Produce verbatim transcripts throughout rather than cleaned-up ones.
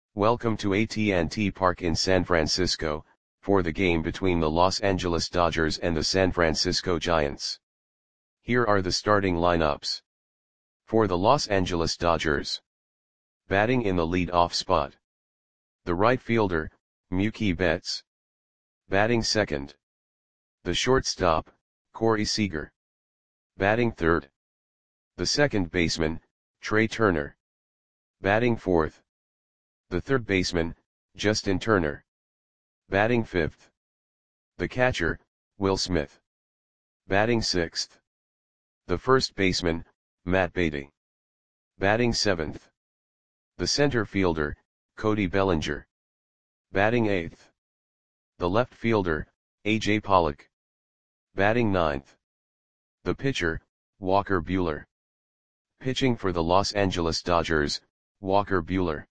Welcome to A T and T Park in San Francisco, for the game between the Los Angeles Dodgers and the San Francisco Giants. Here are the starting lineups. For the Los Angeles Dodgers. Batting in the lead-off spot. The right fielder, Mookie Betts. Batting second. The shortstop, Corey Seager. Batting third. The second baseman, Trey Turner. Batting fourth. The third baseman, Justin Turner. Batting fifth. The catcher, Will Smith. Batting sixth. The first baseman, Matt Beaty. Batting seventh. The center fielder, Cody Bellinger. Batting eighth. The left fielder, A J Pollock. Batting ninth. The pitcher, Walker Buehler. Pitching for the Los Angeles Dodgers, Walker Buehler.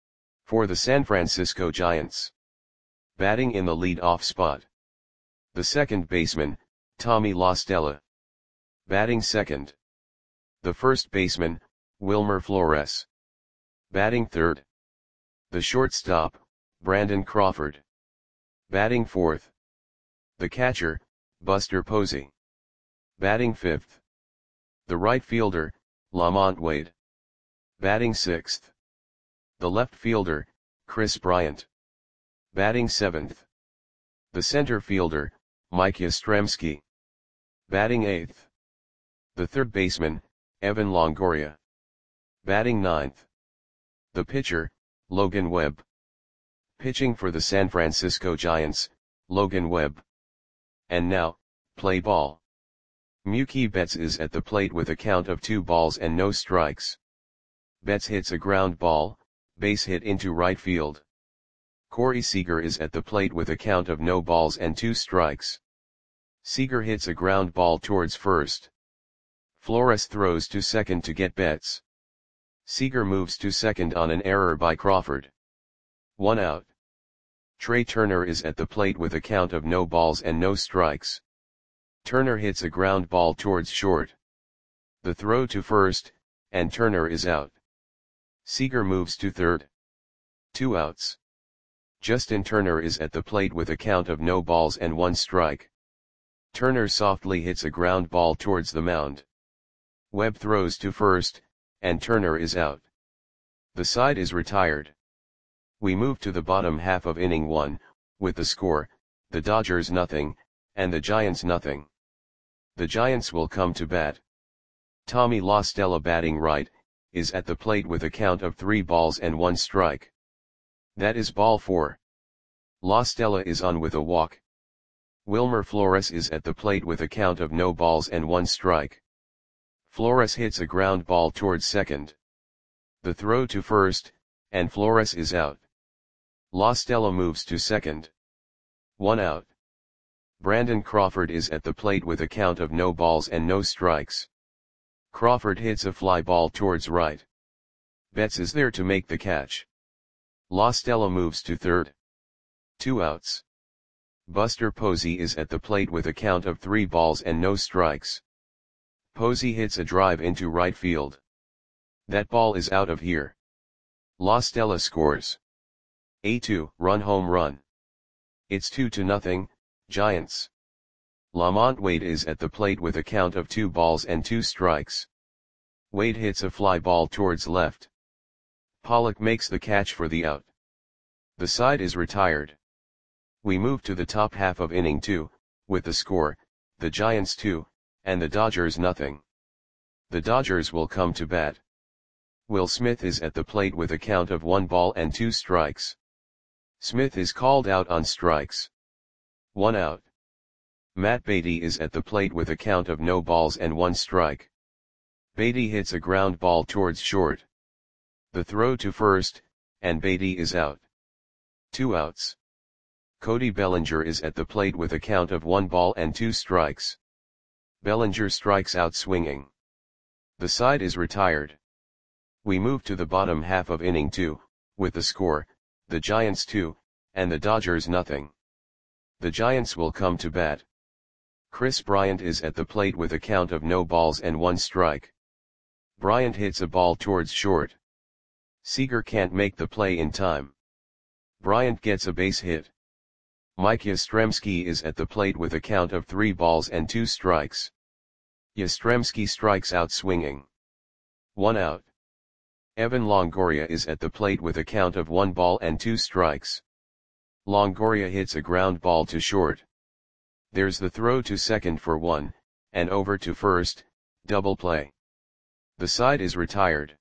For the San Francisco Giants. Batting in the lead-off spot. The second baseman, Tommy La Stella. Batting second. The first baseman, Wilmer Flores. Batting third. The shortstop, Brandon Crawford. Batting fourth. The catcher, Buster Posey. Batting fifth. The right fielder, Lamont Wade. Batting sixth. The left fielder, Kris Bryant. Batting seventh. The center fielder, Mike Yastrzemski. Batting eighth. The third baseman, Evan Longoria. Batting ninth. The pitcher, Logan Webb. Pitching for the San Francisco Giants, Logan Webb. And now, play ball. Mookie Betts is at the plate with a count of two balls and no strikes. Betts hits a ground ball, base hit into right field. Corey Seager is at the plate with a count of no balls and two strikes. Seager hits a ground ball towards first. Flores throws to second to get Betts. Seager moves to second on an error by Crawford. One out. Trey Turner is at the plate with a count of no balls and no strikes. Turner hits a ground ball towards short. The throw to first, and Turner is out. Seager moves to third. Two outs. Justin Turner is at the plate with a count of no balls and one strike. Turner softly hits a ground ball towards the mound. Webb throws to first, and Turner is out. The side is retired. We move to the bottom half of inning one, with the score, the Dodgers nothing, and the Giants nothing. The Giants will come to bat. Tommy La Stella batting right, is at the plate with a count of three balls and one strike. That is ball four. La Stella is on with a walk. Wilmer Flores is at the plate with a count of no balls and one strike. Flores hits a ground ball towards second. The throw to first, and Flores is out. La Stella moves to second. One out. Brandon Crawford is at the plate with a count of no balls and no strikes. Crawford hits a fly ball towards right. Betts is there to make the catch. La Stella moves to third. Two outs. Buster Posey is at the plate with a count of three balls and no strikes. Posey hits a drive into right field. That ball is out of here. La Stella scores a two-run home run. It's two to nothing, Giants. Lamont Wade is at the plate with a count of two balls and two strikes. Wade hits a fly ball towards left. Pollock makes the catch for the out. The side is retired. We move to the top half of inning two, with the score, the Giants two, and the Dodgers nothing. The Dodgers will come to bat. Will Smith is at the plate with a count of one ball and two strikes. Smith is called out on strikes. One out. Matt Beaty is at the plate with a count of no balls and one strike. Beaty hits a ground ball towards short. The throw to first, and Beaty is out. Two outs. Cody Bellinger is at the plate with a count of one ball and two strikes. Bellinger strikes out swinging. The side is retired. We move to the bottom half of inning two, with the score, the Giants two, and the Dodgers nothing. The Giants will come to bat. Kris Bryant is at the plate with a count of no balls and one strike. Bryant hits a ball towards short. Seager can't make the play in time. Bryant gets a base hit. Mike Yastrzemski is at the plate with a count of three balls and two strikes. Yastrzemski strikes out swinging. One out. Evan Longoria is at the plate with a count of one ball and two strikes. Longoria hits a ground ball to short. There's the throw to second for one, and over to first, double play. The side is retired.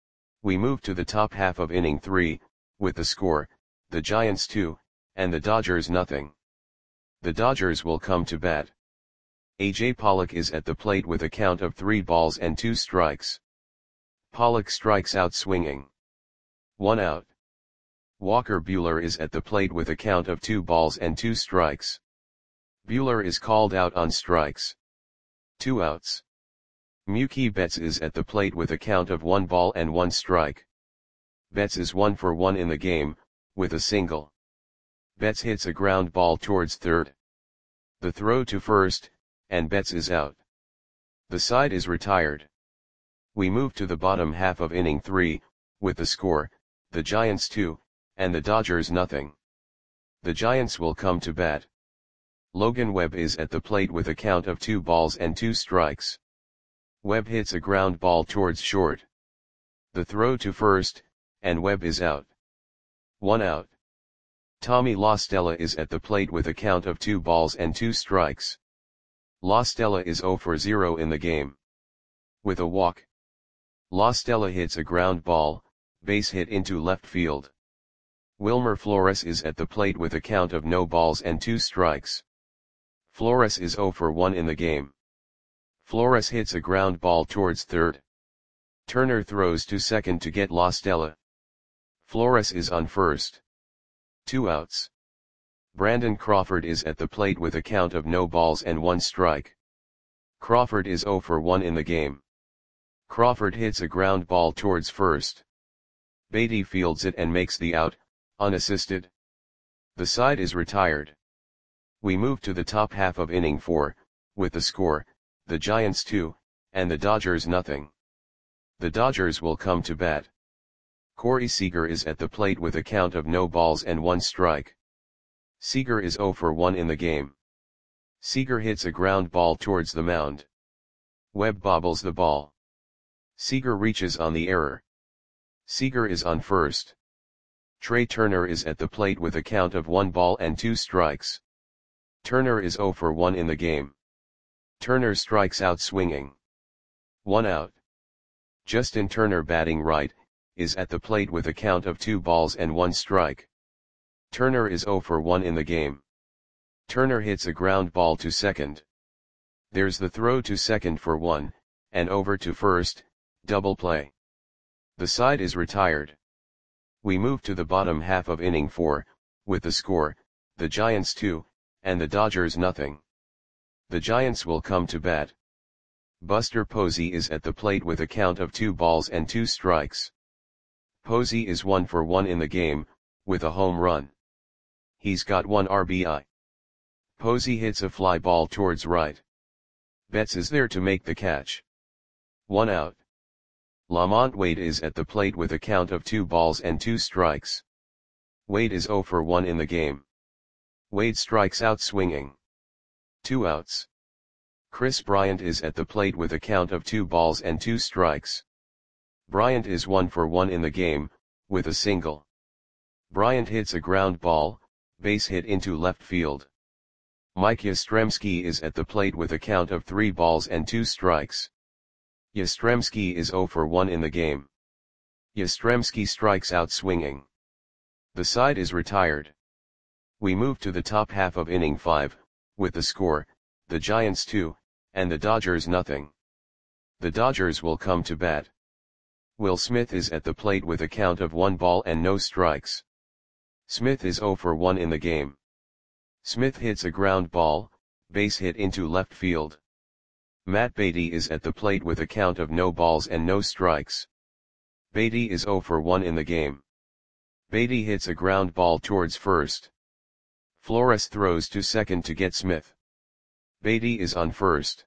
We move to the top half of inning three, with the score, the Giants two, and the Dodgers nothing. The Dodgers will come to bat. A J Pollock is at the plate with a count of three balls and two strikes. Pollock strikes out swinging. One out. Walker Buehler is at the plate with a count of two balls and two strikes. Buehler is called out on strikes. Two outs. Mookie Betts is at the plate with a count of one ball and one strike. Betts is one for one in the game, with a single. Betts hits a ground ball towards third. The throw to first, and Betts is out. The side is retired. We move to the bottom half of inning three, with the score, the Giants two, and the Dodgers nothing. The Giants will come to bat. Logan Webb is at the plate with a count of two balls and two strikes. Webb hits a ground ball towards short. The throw to first, and Webb is out. One out. Tommy La Stella is at the plate with a count of two balls and two strikes. La Stella is zero for zero in the game. With a walk. La Stella hits a ground ball, base hit into left field. Wilmer Flores is at the plate with a count of no balls and two strikes. Flores is zero for one in the game. Flores hits a ground ball towards third. Turner throws to second to get La Stella. Flores is on first. Two outs. Brandon Crawford is at the plate with a count of no balls and one strike. Crawford is zero for one in the game. Crawford hits a ground ball towards first. Beatty fields it and makes the out, unassisted. The side is retired. We move to the top half of inning four, with the score, the Giants two, and the Dodgers nothing. The Dodgers will come to bat. Corey Seager is at the plate with a count of no balls and one strike. Seager is zero for one in the game. Seager hits a ground ball towards the mound. Webb bobbles the ball. Seager reaches on the error. Seager is on first. Trey Turner is at the plate with a count of one ball and two strikes. Turner is zero for one in the game. Turner strikes out swinging. One out. Justin Turner, batting right, is at the plate with a count of two balls and one strike. Turner is zero for one in the game. Turner hits a ground ball to second. There's the throw to second for one, and over to first, double play. The side is retired. We move to the bottom half of inning four, with the score, the Giants two, and the Dodgers nothing. The Giants will come to bat. Buster Posey is at the plate with a count of two balls and two strikes. Posey is one for one in the game, with a home run. He's got one R B I. Posey hits a fly ball towards right. Betts is there to make the catch. One out. Lamont Wade is at the plate with a count of two balls and two strikes. Wade is zero for one in the game. Wade strikes out swinging. Two outs. Chris Bryant is at the plate with a count of two balls and two strikes. Bryant is one for one in the game, with a single. Bryant hits a ground ball, base hit into left field. Mike Yastrzemski is at the plate with a count of three balls and two strikes. Yastrzemski is zero for one in the game. Yastrzemski strikes out swinging. The side is retired. We move to the top half of inning five, with the score, the Giants two, and the Dodgers nothing. The Dodgers will come to bat. Will Smith is at the plate with a count of one ball and no strikes. Smith is zero for one in the game. Smith hits a ground ball, base hit into left field. Matt Beatty is at the plate with a count of no balls and no strikes. Beatty is zero for one in the game. Beatty hits a ground ball towards first. Flores throws to second to get Smith. Beatty is on first.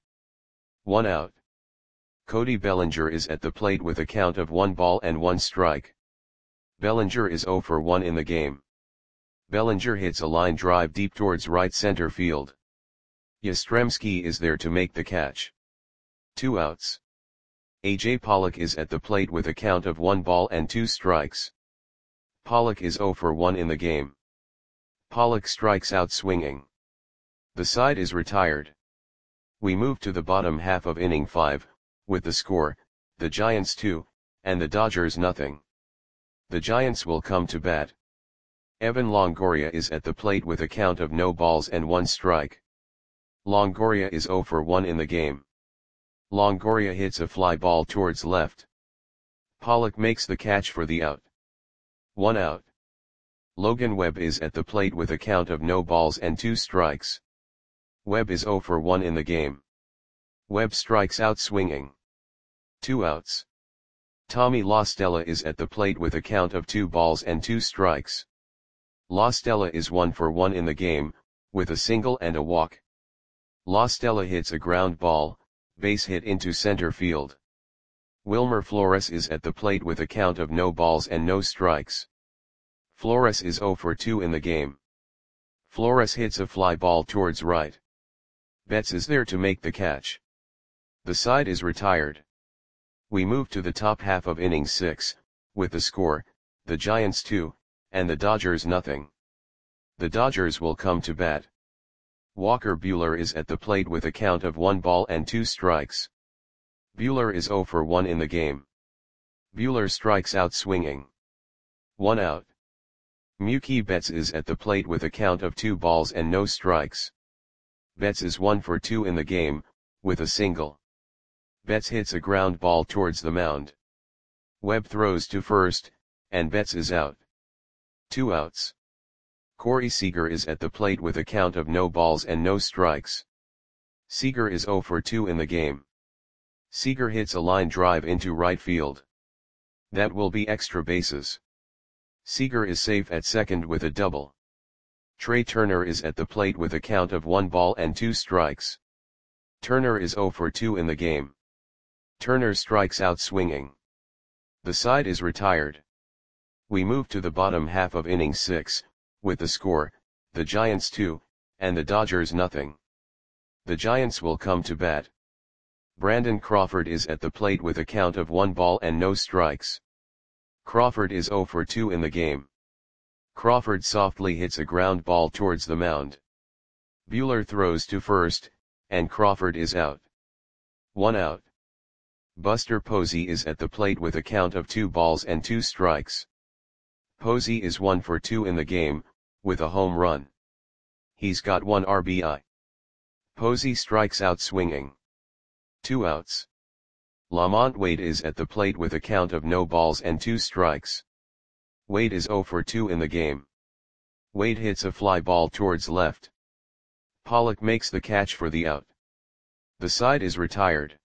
One out. Cody Bellinger is at the plate with a count of one ball and one strike. Bellinger is zero for one in the game. Bellinger hits a line drive deep towards right center field. Yastrzemski is there to make the catch. Two outs. A J Pollock is at the plate with a count of one ball and two strikes. Pollock is zero for one in the game. Pollock strikes out swinging. The side is retired. We move to the bottom half of inning five, with the score, the Giants two, and the Dodgers nothing. The Giants will come to bat. Evan Longoria is at the plate with a count of no balls and one strike. Longoria is zero for one in the game. Longoria hits a fly ball towards left. Pollock makes the catch for the out. One out. Logan Webb is at the plate with a count of no balls and two strikes. Webb is zero for one in the game. Webb strikes out swinging. Two outs. Tommy La Stella is at the plate with a count of two balls and two strikes. La Stella is one for one in the game, with a single and a walk. La Stella hits a ground ball, base hit into center field. Wilmer Flores is at the plate with a count of no balls and no strikes. Flores is zero for two in the game. Flores hits a fly ball towards right. Betts is there to make the catch. The side is retired. We move to the top half of inning six, with the score, the Giants two, and the Dodgers nothing. The Dodgers will come to bat. Walker Buehler is at the plate with a count of one ball and two strikes. Buehler is zero for one in the game. Buehler strikes out swinging. One out. Mookie Betts is at the plate with a count of two balls and no strikes. Betts is one for two in the game, with a single. Betts hits a ground ball towards the mound. Webb throws to first, and Betts is out. Two outs. Corey Seager is at the plate with a count of no balls and no strikes. Seager is zero for two in the game. Seager hits a line drive into right field. That will be extra bases. Seager is safe at second with a double. Trey Turner is at the plate with a count of one ball and two strikes. Turner is zero for two in the game. Turner strikes out swinging. The side is retired. We move to the bottom half of inning six, with the score, the Giants two, and the Dodgers nothing. The Giants will come to bat. Brandon Crawford is at the plate with a count of one ball and no strikes. Crawford is zero for two in the game. Crawford softly hits a ground ball towards the mound. Buehler throws to first, and Crawford is out. One out. Buster Posey is at the plate with a count of two balls and two strikes. Posey is one for two in the game, with a home run. He's got one R B I. Posey strikes out swinging. Two outs. Lamont Wade is at the plate with a count of no balls and two strikes. Wade is zero for two in the game. Wade hits a fly ball towards left. Pollock makes the catch for the out. The side is retired.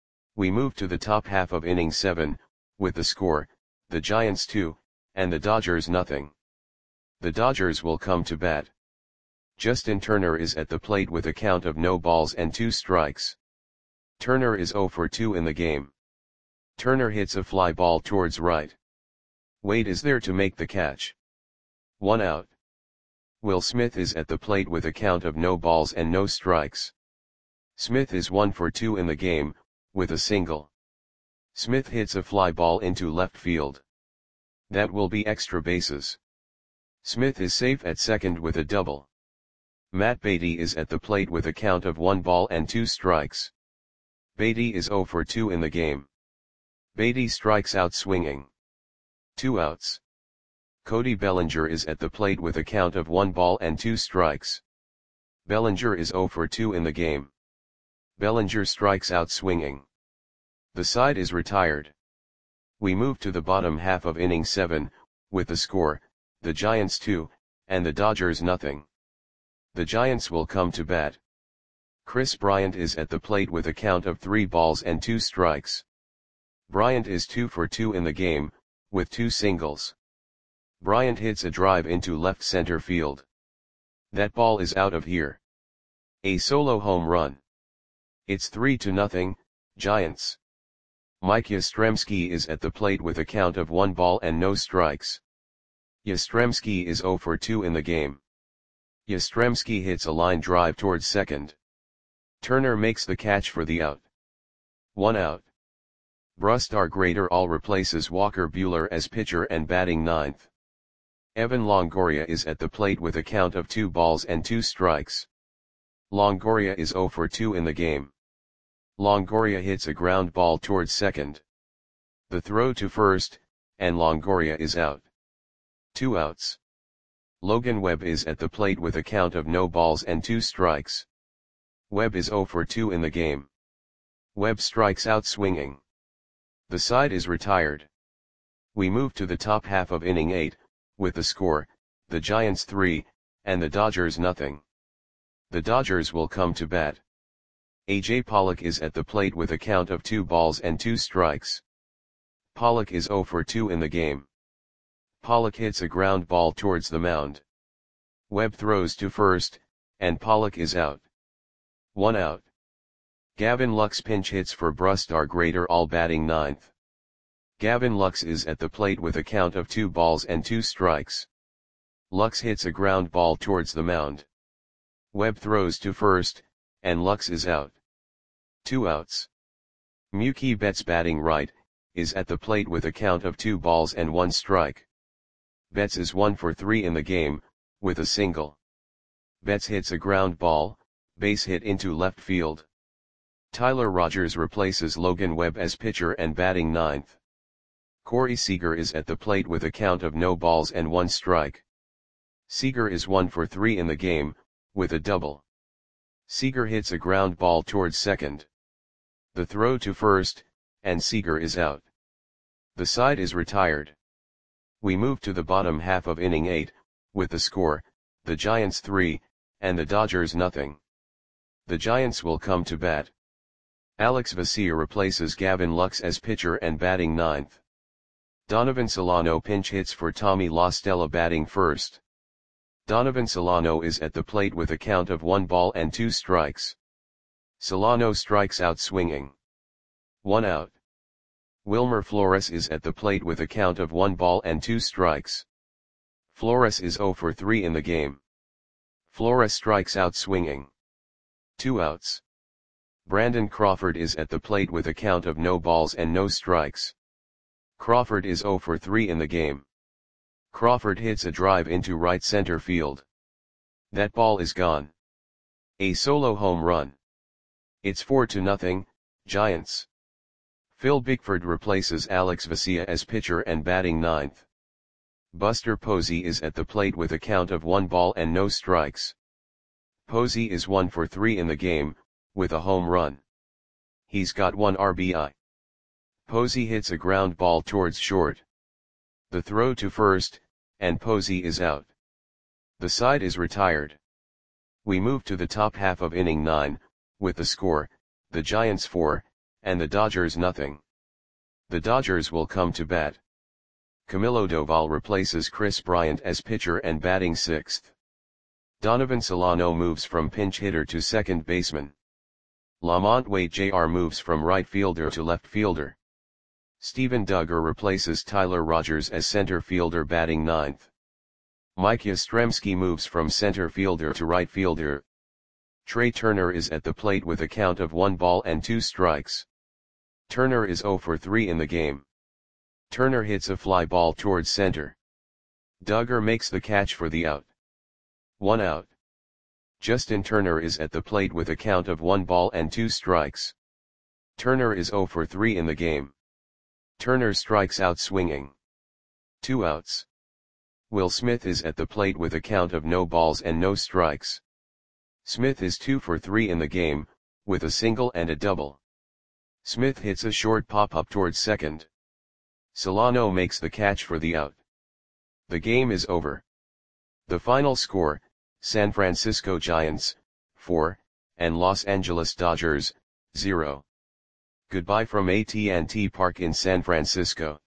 We move to the top half of inning seven, with the score, the Giants two, and the Dodgers nothing. The Dodgers will come to bat. Justin Turner is at the plate with a count of no balls and two strikes. Turner is zero for two in the game. Turner hits a fly ball towards right. Wade is there to make the catch. One out. Will Smith is at the plate with a count of no balls and no strikes. Smith is one for two in the game, with a single. Smith hits a fly ball into left field. That will be extra bases. Smith is safe at second with a double. Matt Beatty is at the plate with a count of one ball and two strikes. Beatty is zero for two in the game. Beatty strikes out swinging. Two outs. Cody Bellinger is at the plate with a count of one ball and two strikes. Bellinger is zero for two in the game. Bellinger strikes out swinging. The side is retired. We move to the bottom half of inning seven, with the score, the Giants two, and the Dodgers nothing. The Giants will come to bat. Chris Bryant is at the plate with a count of three balls and two strikes. Bryant is two for two in the game, with two singles. Bryant hits a drive into left center field. That ball is out of here. A solo home run. It's three to nothing, Giants. Mike Yastrzemski is at the plate with a count of one ball and no strikes. Yastrzemski is zero for two in the game. Yastrzemski hits a line drive towards second. Turner makes the catch for the out. One out. Brusdar Graterol replaces Walker Buehler as pitcher and batting ninth. Evan Longoria is at the plate with a count of two balls and two strikes. Longoria is zero for two in the game. Longoria hits a ground ball towards second. The throw to first, and Longoria is out. Two outs. Logan Webb is at the plate with a count of no balls and two strikes. Webb is zero for two in the game. Webb strikes out swinging. The side is retired. We move to the top half of inning eight, with the score, the Giants three, and the Dodgers nothing. The Dodgers will come to bat. A J Pollock is at the plate with a count of two balls and two strikes. Pollock is zero for two in the game. Pollock hits a ground ball towards the mound. Webb throws to first, and Pollock is out. One out. Gavin Lux pinch hits for Brusdar Graterol batting ninth. Gavin Lux is at the plate with a count of two balls and two strikes. Lux hits a ground ball towards the mound. Webb throws to first, and Lux is out. Two outs. Mookie Betts batting right, is at the plate with a count of two balls and one strike. Betts is one for three in the game, with a single. Betts hits a ground ball, base hit into left field. Tyler Rogers replaces Logan Webb as pitcher and batting ninth. Corey Seager is at the plate with a count of no balls and one strike. Seager is one for three in the game, with a double. Seager hits a ground ball towards second. The throw to first, and Seager is out. The side is retired. We move to the bottom half of inning eight, with the score, the Giants three, and the Dodgers nothing. The Giants will come to bat. Alex Vesia replaces Gavin Lux as pitcher and batting ninth. Donovan Solano pinch hits for Tommy La Stella batting first. Donovan Solano is at the plate with a count of one ball and two strikes. Solano strikes out swinging. One out. Wilmer Flores is at the plate with a count of one ball and two strikes. Flores is zero for three in the game. Flores strikes out swinging. Two outs. Brandon Crawford is at the plate with a count of no balls and no strikes. Crawford is zero for three in the game. Crawford hits a drive into right center field. That ball is gone. A solo home run. It's four to nothing, Giants. Phil Bickford replaces Alex Vesia as pitcher and batting ninth. Buster Posey is at the plate with a count of one ball and no strikes. Posey is one for three in the game, with a home run. He's got one R B I. Posey hits a ground ball towards short. The throw to first, and Posey is out. The side is retired. We move to the top half of inning nine, with the score, the Giants four, and the Dodgers nothing. The Dodgers will come to bat. Camilo Doval replaces Chris Bryant as pitcher and batting sixth. Donovan Solano moves from pinch hitter to second baseman. Lamont Wade Junior moves from right fielder to left fielder. Steven Duggar replaces Tyler Rogers as center fielder batting ninth. Mike Yastrzemski moves from center fielder to right fielder. Trey Turner is at the plate with a count of one ball and two strikes. Turner is zero for three in the game. Turner hits a fly ball towards center. Duggar makes the catch for the out. One out. Justin Turner is at the plate with a count of one ball and two strikes. Turner is zero for three in the game. Turner strikes out swinging. Two outs. Will Smith is at the plate with a count of no balls and no strikes. Smith is two for three in the game, with a single and a double. Smith hits a short pop-up towards second. Solano makes the catch for the out. The game is over. The final score, San Francisco Giants, four, and Los Angeles Dodgers, zero. Goodbye from A T and T Park in San Francisco.